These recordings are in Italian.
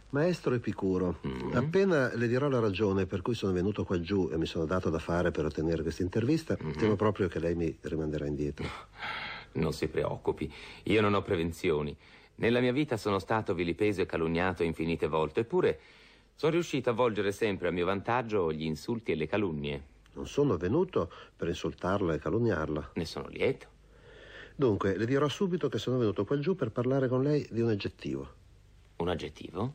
Maestro Epicuro, appena le dirò la ragione per cui sono venuto qua giù e mi sono dato da fare per ottenere questa intervista, temo proprio che lei mi rimanderà indietro. Non si preoccupi, io non ho prevenzioni. Nella mia vita sono stato vilipeso e calunniato infinite volte, eppure sono riuscito a volgere sempre a mio vantaggio gli insulti e le calunnie. Non sono venuto per insultarla e calunniarla. Ne sono lieto. Dunque, le dirò subito che sono venuto qua giù per parlare con lei di un aggettivo. Un aggettivo?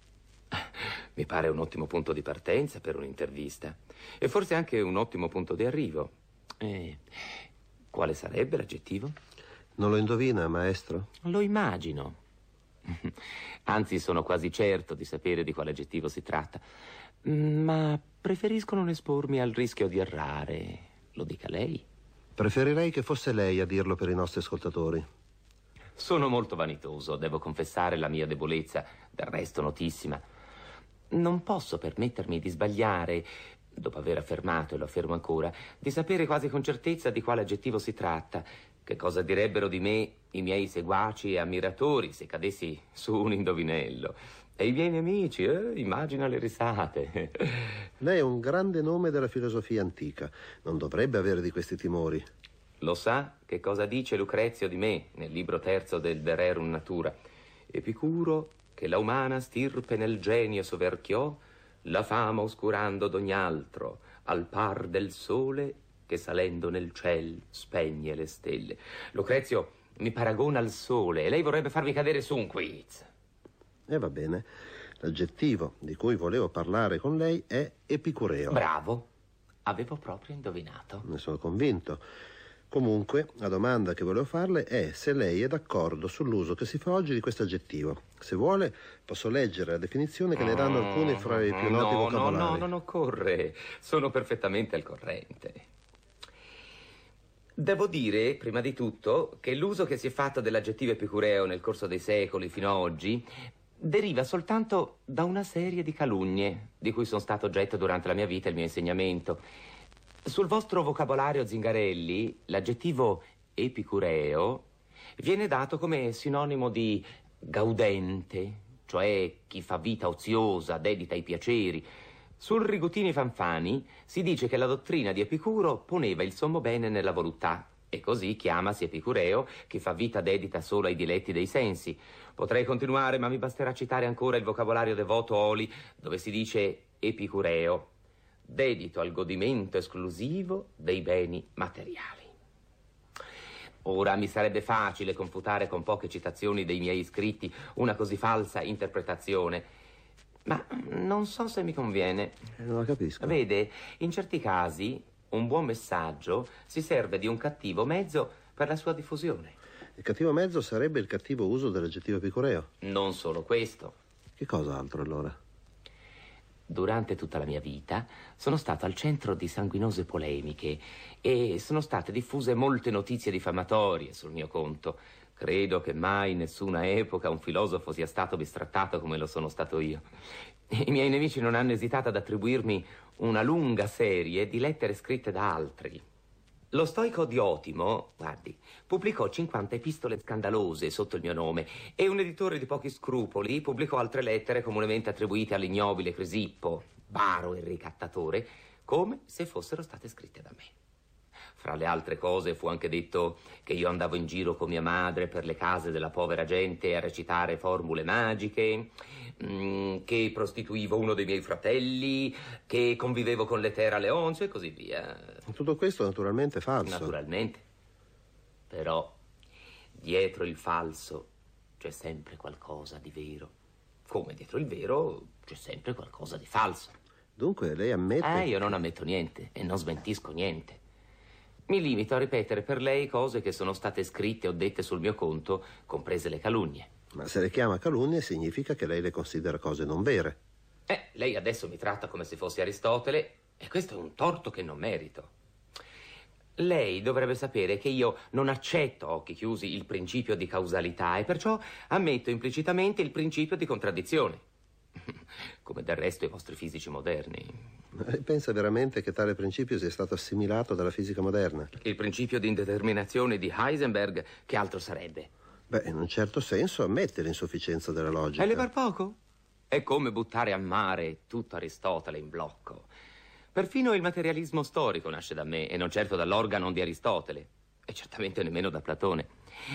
Mi pare un ottimo punto di partenza per un'intervista. E forse anche un ottimo punto di arrivo. Quale sarebbe l'aggettivo? Non lo indovina, maestro? Lo immagino. Anzi, sono quasi certo di sapere di quale aggettivo si tratta. Ma preferisco non espormi al rischio di errare. Lo dica lei. Preferirei che fosse lei a dirlo per i nostri ascoltatori. Sono molto vanitoso, devo confessare la mia debolezza, del resto notissima. Non posso permettermi di sbagliare, dopo aver affermato, e lo affermo ancora, di sapere quasi con certezza di quale aggettivo si tratta. Che cosa direbbero di me i miei seguaci e ammiratori se cadessi su un indovinello? E i miei nemici, immagina le risate. Lei è un grande nome della filosofia antica. Non dovrebbe avere di questi timori. Lo sa che cosa dice Lucrezio di me nel libro terzo del De Rerum Natura? Epicuro, che la umana stirpe nel genio soverchiò, la fama oscurando d'ogni altro, al par del sole che salendo nel ciel spegne le stelle. Lucrezio mi paragona al sole e lei vorrebbe farmi cadere su un quiz. E va bene. L'aggettivo di cui volevo parlare con lei è epicureo. Bravo. Avevo proprio indovinato. Ne sono convinto. Comunque, la domanda che volevo farle è se lei è d'accordo sull'uso che si fa oggi di questo aggettivo. Se vuole, posso leggere la definizione che ne danno alcuni fra i più noti vocabolari. No, non occorre. Sono perfettamente al corrente. Devo dire, prima di tutto, che l'uso che si è fatto dell'aggettivo epicureo nel corso dei secoli fino ad oggi deriva soltanto da una serie di calunnie di cui sono stato oggetto durante la mia vita e il mio insegnamento. Sul vostro vocabolario Zingarelli, l'aggettivo epicureo viene dato come sinonimo di gaudente, cioè chi fa vita oziosa, dedita ai piaceri. Sul Rigutini Fanfani si dice che la dottrina di Epicuro poneva il sommo bene nella voluttà e così chiamasi epicureo chi fa vita dedita solo ai diletti dei sensi. Potrei continuare, ma mi basterà citare ancora il vocabolario devoto Oli, dove si dice epicureo, dedito al godimento esclusivo dei beni materiali. Ora mi sarebbe facile confutare con poche citazioni dei miei scritti una così falsa interpretazione, ma non so se mi conviene. Non la capisco. Vede, in certi casi un buon messaggio si serve di un cattivo mezzo per la sua diffusione. Il cattivo mezzo sarebbe il cattivo uso dell'aggettivo epicureo. Non solo questo. Che cosa altro allora? Durante tutta la mia vita sono stato al centro di sanguinose polemiche e sono state diffuse molte notizie diffamatorie sul mio conto. Credo che mai in nessuna epoca un filosofo sia stato bistrattato come lo sono stato io. I miei nemici non hanno esitato ad attribuirmi una lunga serie di lettere scritte da altri. Lo stoico Diotimo, guardi, pubblicò 50 epistole scandalose sotto il mio nome e un editore di pochi scrupoli pubblicò altre lettere comunemente attribuite all'ignobile Crisippo, baro e ricattatore, come se fossero state scritte da me. Fra le altre cose fu anche detto che io andavo in giro con mia madre per le case della povera gente a recitare formule magiche, che prostituivo uno dei miei fratelli, che convivevo con l'Etera Leonzio e così via. Tutto questo naturalmente è falso. Naturalmente. Però dietro il falso c'è sempre qualcosa di vero. Come dietro il vero c'è sempre qualcosa di falso. Dunque lei ammette... Io non ammetto niente e non smentisco niente. Mi limito a ripetere per lei cose che sono state scritte o dette sul mio conto, comprese le calunnie. Ma se le chiama calunnie significa che lei le considera cose non vere. Lei adesso mi tratta come se fossi Aristotele e questo è un torto che non merito. Lei dovrebbe sapere che io non accetto a occhi chiusi il principio di causalità e perciò ammetto implicitamente il principio di contraddizione. Come del resto i vostri fisici moderni. Pensa veramente che tale principio sia stato assimilato dalla fisica moderna? Il principio di indeterminazione di Heisenberg, che altro sarebbe? Beh, in un certo senso ammette l'insufficienza della logica. E le par poco? È come buttare a mare tutto Aristotele in blocco. Perfino il materialismo storico nasce da me e non certo dall'organon di Aristotele. E certamente nemmeno da Platone.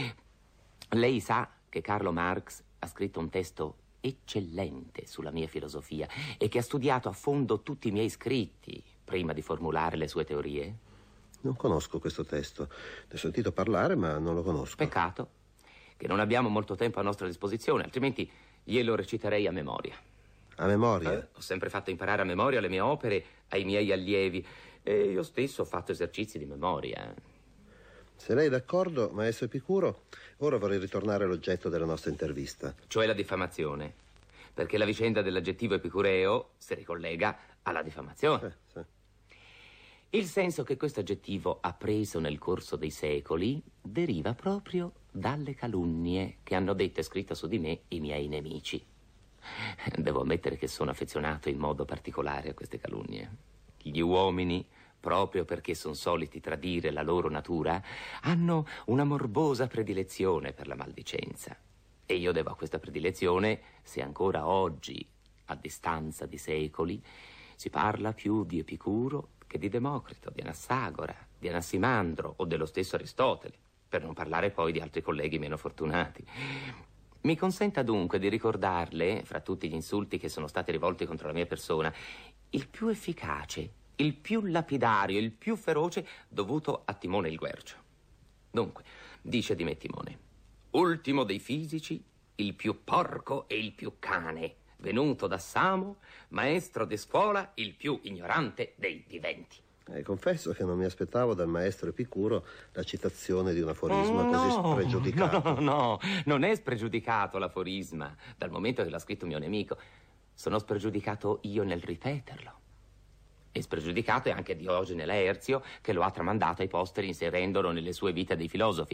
Lei sa che Carlo Marx ha scritto un testo eccellente sulla mia filosofia e che ha studiato a fondo tutti i miei scritti prima di formulare le sue teorie? Non conosco questo testo. Ne ho sentito parlare, ma non lo conosco. Peccato che non abbiamo molto tempo a nostra disposizione, altrimenti glielo reciterei a memoria. A memoria? Ho sempre fatto imparare a memoria le mie opere ai miei allievi e io stesso ho fatto esercizi di memoria. Se lei è d'accordo, maestro Epicuro, ora vorrei ritornare all'oggetto della nostra intervista. Cioè la diffamazione. Perché la vicenda dell'aggettivo epicureo si ricollega alla diffamazione. Sì. Il senso che questo aggettivo ha preso nel corso dei secoli deriva proprio dalle calunnie che hanno detto e scritto su di me i miei nemici. Devo ammettere che sono affezionato in modo particolare a queste calunnie. Gli uomini, proprio perché sono soliti tradire la loro natura, hanno una morbosa predilezione per la maldicenza. E io devo a questa predilezione, se ancora oggi, a distanza di secoli, si parla più di Epicuro che di Democrito, di Anassagora, di Anassimandro o dello stesso Aristotele, per non parlare poi di altri colleghi meno fortunati. Mi consenta dunque di ricordarle, fra tutti gli insulti che sono stati rivolti contro la mia persona, il più efficace, il più lapidario, il più feroce dovuto a Timone il Guercio. Dunque, dice di me Timone: ultimo dei fisici, il più porco e il più cane, venuto da Samo, maestro di scuola, il più ignorante dei viventi. Confesso che non mi aspettavo dal maestro Epicuro la citazione di un aforisma così spregiudicato. No, non è spregiudicato l'aforisma, dal momento che l'ha scritto un mio nemico. Sono spregiudicato io nel ripeterlo. E spregiudicato è anche Diogene Laerzio, che lo ha tramandato ai posteri inserendolo nelle sue vite dei filosofi.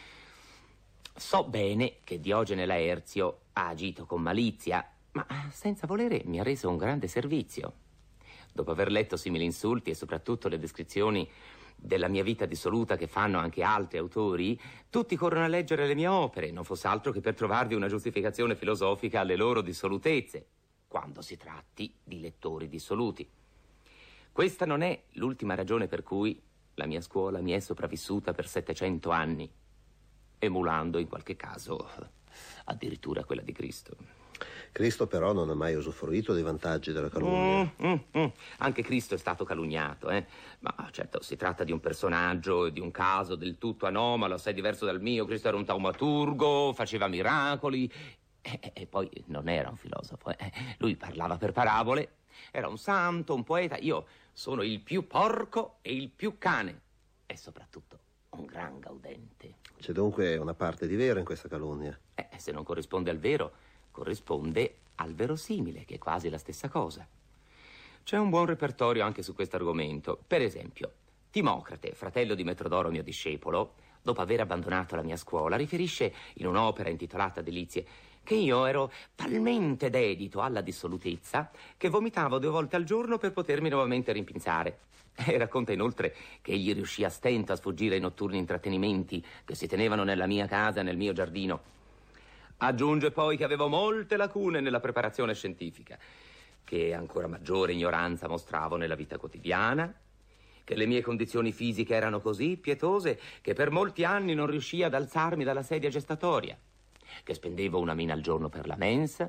So bene che Diogene Laerzio ha agito con malizia, ma senza volere mi ha reso un grande servizio. Dopo aver letto simili insulti e soprattutto le descrizioni della mia vita dissoluta che fanno anche altri autori, tutti corrono a leggere le mie opere, non fosse altro che per trovarvi una giustificazione filosofica alle loro dissolutezze, quando si tratti di lettori dissoluti. Questa non è l'ultima ragione per cui la mia scuola mi è sopravvissuta per 700 anni, emulando in qualche caso addirittura quella di Cristo. Cristo però non ha mai usufruito dei vantaggi della calunnia. Anche Cristo è stato calunniato, ma certo si tratta di un personaggio, di un caso del tutto anomalo, assai diverso dal mio. Cristo era un taumaturgo, faceva miracoli e poi non era un filosofo. Lui parlava per parabole, era un santo, un poeta. Io sono il più porco e il più cane e soprattutto un gran gaudente. C'è dunque una parte di vero in questa calunnia. Se non corrisponde al vero, corrisponde al verosimile, che è quasi la stessa cosa. C'è un buon repertorio anche su questo argomento. Per esempio, Timocrate, fratello di Metrodoro mio discepolo, dopo aver abbandonato la mia scuola, riferisce in un'opera intitolata Delizie che io ero talmente dedito alla dissolutezza che vomitavo 2 volte al giorno per potermi nuovamente rimpinzare. E racconta inoltre che egli riuscì a stento a sfuggire ai notturni intrattenimenti che si tenevano nella mia casa e nel mio giardino. Aggiunge poi che avevo molte lacune nella preparazione scientifica, che ancora maggiore ignoranza mostravo nella vita quotidiana, che le mie condizioni fisiche erano così pietose che per molti anni non riuscii ad alzarmi dalla sedia gestatoria, che spendevo 1 mina al giorno per la mensa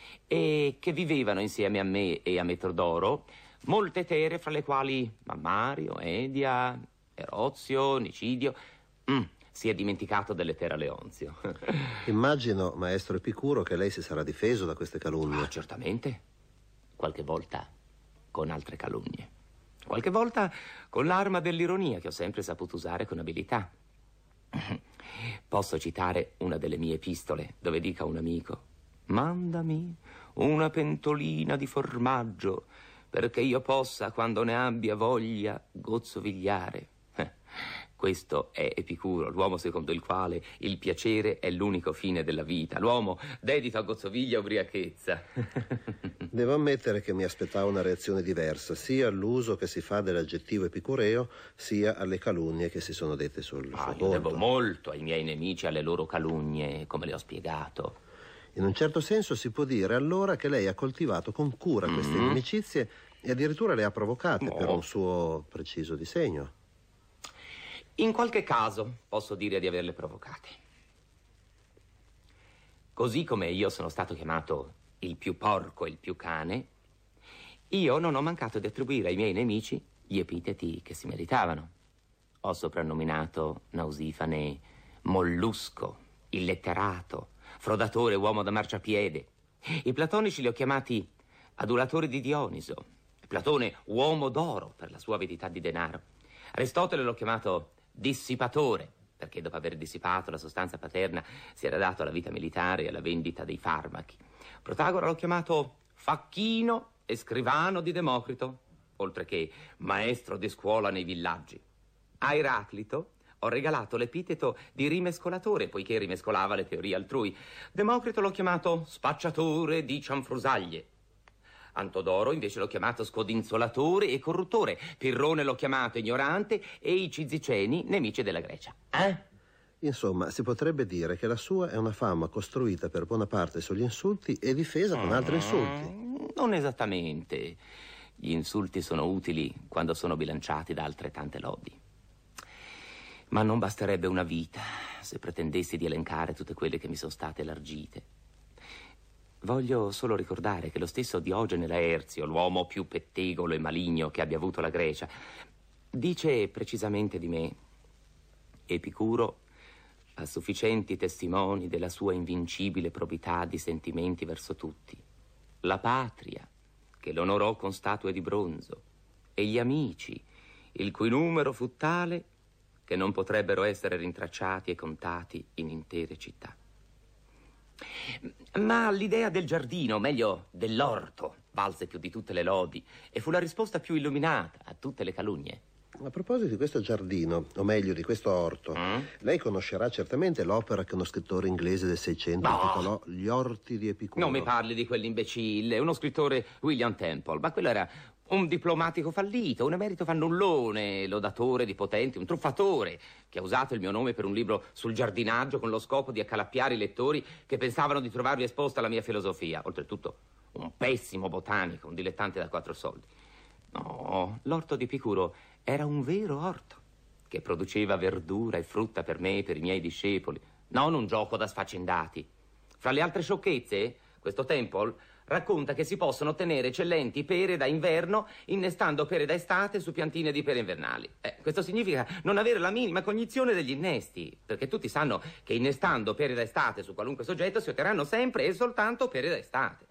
e che vivevano insieme a me e a Metrodoro molte tere, fra le quali Mammario, Edia, Erozio, Nicidio. Si è dimenticato dell'Etera Leonzio. Immagino, maestro Epicuro, che lei si sarà difeso da queste calunnie. Certamente. Qualche volta con altre calunnie. Qualche volta con l'arma dell'ironia che ho sempre saputo usare con abilità. Posso citare una delle mie epistole dove dica a un amico: mandami una pentolina di formaggio perché io possa, quando ne abbia voglia, gozzovigliare. Questo è Epicuro, l'uomo secondo il quale il piacere è l'unico fine della vita, l'uomo dedito a gozzoviglia e ubriachezza. Devo ammettere che mi aspettavo una reazione diversa, sia all'uso che si fa dell'aggettivo epicureo, sia alle calunnie che si sono dette sul suo Io conto. devo molto ai miei nemici, alle loro calunnie, come le ho spiegato. In un certo senso si può dire allora che lei ha coltivato con cura queste inimicizie e addirittura le ha provocate per un suo preciso disegno. In qualche caso posso dire di averle provocate. Così come io sono stato chiamato il più porco e il più cane, io non ho mancato di attribuire ai miei nemici gli epiteti che si meritavano. Ho soprannominato Nausifane mollusco, illetterato, frodatore, uomo da marciapiede. I platonici li ho chiamati adulatori di Dioniso. Platone, uomo d'oro per la sua avidità di denaro. Aristotele l'ho chiamato dissipatore, perché dopo aver dissipato la sostanza paterna si era dato alla vita militare e alla vendita dei farmaci. Protagora l'ho chiamato facchino e scrivano di Democrito, oltre che maestro di scuola nei villaggi. A Eraclito ho regalato l'epiteto di rimescolatore, poiché rimescolava le teorie altrui. Democrito l'ho chiamato spacciatore di cianfrusaglie. Antodoro invece l'ho chiamato scodinzolatore e corruttore. Pirrone l'ho chiamato ignorante e i Ciziceni nemici della Grecia. Insomma, si potrebbe dire che la sua è una fama costruita per buona parte sugli insulti e difesa con altri insulti. Non esattamente. Gli insulti sono utili quando sono bilanciati da altrettante lodi. Ma non basterebbe una vita se pretendessi di elencare tutte quelle che mi sono state elargite. Voglio solo ricordare che lo stesso Diogene Laerzio, l'uomo più pettegolo e maligno che abbia avuto la Grecia, dice precisamente di me: Epicuro ha sufficienti testimoni della sua invincibile probità di sentimenti verso tutti. La patria, che l'onorò con statue di bronzo, e gli amici, il cui numero fu tale che non potrebbero essere rintracciati e contati in intere città. Ma l'idea del giardino, o meglio dell'orto, valse più di tutte le lodi e fu la risposta più illuminata a tutte le calunnie. A proposito di questo giardino, o meglio di questo orto, lei conoscerà certamente l'opera che uno scrittore inglese del Seicento intitolò Gli orti di Epicuro. Non mi parli di quell'imbecille, uno scrittore William Temple, ma quello era un diplomatico fallito, un emerito fannullone, lodatore di potenti, un truffatore che ha usato il mio nome per un libro sul giardinaggio con lo scopo di accalappiare i lettori che pensavano di trovarvi esposta la mia filosofia. Oltretutto, un pessimo botanico, un dilettante da 4 soldi. No, l'orto di Epicuro era un vero orto che produceva verdura e frutta per me e per i miei discepoli, non un gioco da sfaccendati. Fra le altre sciocchezze, questo Temple racconta che si possono ottenere eccellenti pere da inverno innestando pere da estate su piantine di pere invernali. Questo significa non avere la minima cognizione degli innesti, perché tutti sanno che innestando pere da estate su qualunque soggetto si otterranno sempre e soltanto pere da estate.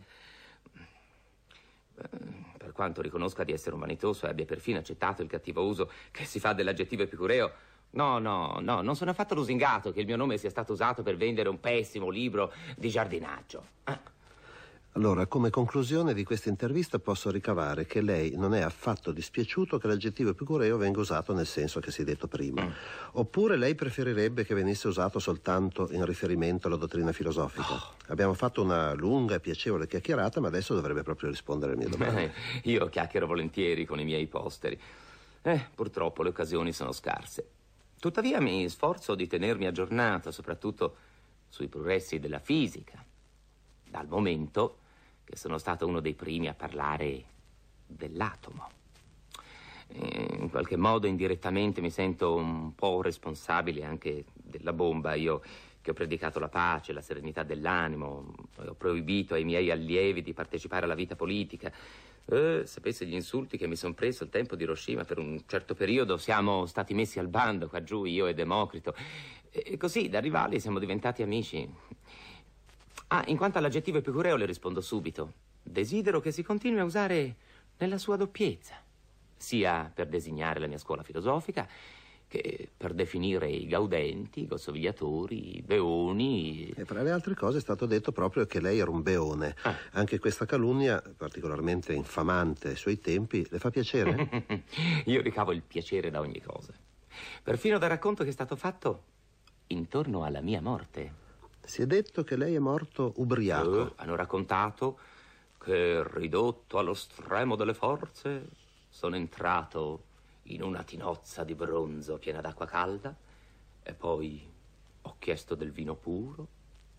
Per quanto riconosca di essere un vanitoso e abbia perfino accettato il cattivo uso che si fa dell'aggettivo epicureo, no, non sono affatto lusingato che il mio nome sia stato usato per vendere un pessimo libro di giardinaggio. Allora, come conclusione di questa intervista posso ricavare che lei non è affatto dispiaciuto che l'aggettivo epicureo venga usato nel senso che si è detto prima. Oppure lei preferirebbe che venisse usato soltanto in riferimento alla dottrina filosofica? Abbiamo fatto una lunga e piacevole chiacchierata, ma adesso dovrebbe proprio rispondere alle mie domande. Io chiacchiero volentieri con i miei posteri. Purtroppo le occasioni sono scarse. Tuttavia mi sforzo di tenermi aggiornato, soprattutto sui progressi della fisica, dal momento che sono stato uno dei primi a parlare dell'atomo. In qualche modo indirettamente mi sento un po' responsabile anche della bomba. Io che ho predicato la pace, la serenità dell'animo, ho proibito ai miei allievi di partecipare alla vita politica. Sapessi gli insulti che mi sono preso al tempo di Hiroshima. Per un certo periodo siamo stati messi al bando qua giù, io e Democrito, e così da rivali siamo diventati amici. In quanto all'aggettivo epicureo le rispondo subito. Desidero che si continui a usare nella sua doppiezza, sia per designare la mia scuola filosofica che per definire i gaudenti, i gossovigliatori, i beoni. E fra le altre cose è stato detto proprio che lei era un beone. Anche questa calunnia, particolarmente infamante ai suoi tempi, le fa piacere? Io ricavo il piacere da ogni cosa, perfino dal racconto che è stato fatto intorno alla mia morte. Si è detto che lei è morto ubriaco. Hanno raccontato che, ridotto allo stremo delle forze, sono entrato in una tinozza di bronzo piena d'acqua calda e poi ho chiesto del vino puro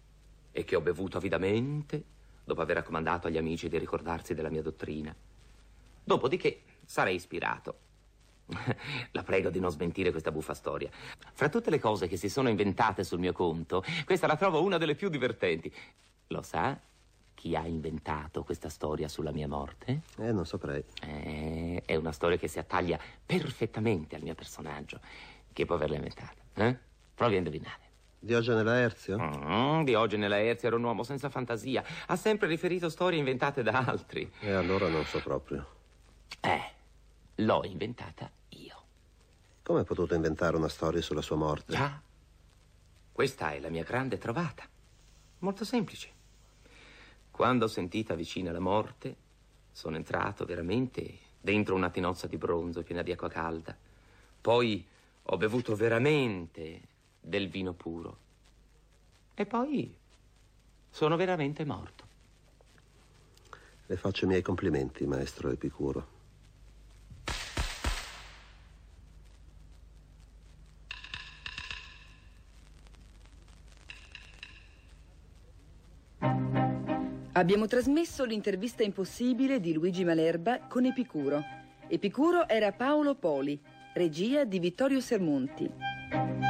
e che ho bevuto avidamente dopo aver raccomandato agli amici di ricordarsi della mia dottrina. Dopodiché sarei ispirato. La prego di non smentire questa buffa storia. Fra tutte le cose che si sono inventate sul mio conto, questa la trovo una delle più divertenti. Lo sa chi ha inventato questa storia sulla mia morte? Non saprei. È una storia che si attaglia perfettamente al mio personaggio. Chi può averla inventata? Provi a indovinare. Diogene Laerzio? Diogene Laerzio era un uomo senza fantasia. Ha sempre riferito storie inventate da altri. E allora non so proprio. L'ho inventata io. Come hai potuto inventare una storia sulla sua morte? Già, questa è la mia grande trovata. Molto semplice. Quando ho sentita vicina la morte, sono entrato veramente dentro una tinozza di bronzo piena di acqua calda. Poi ho bevuto veramente del vino puro. E poi sono veramente morto. Le faccio i miei complimenti, maestro Epicuro. Abbiamo trasmesso l'intervista impossibile di Luigi Malerba con Epicuro. Epicuro era Paolo Poli, regia di Vittorio Sermonti.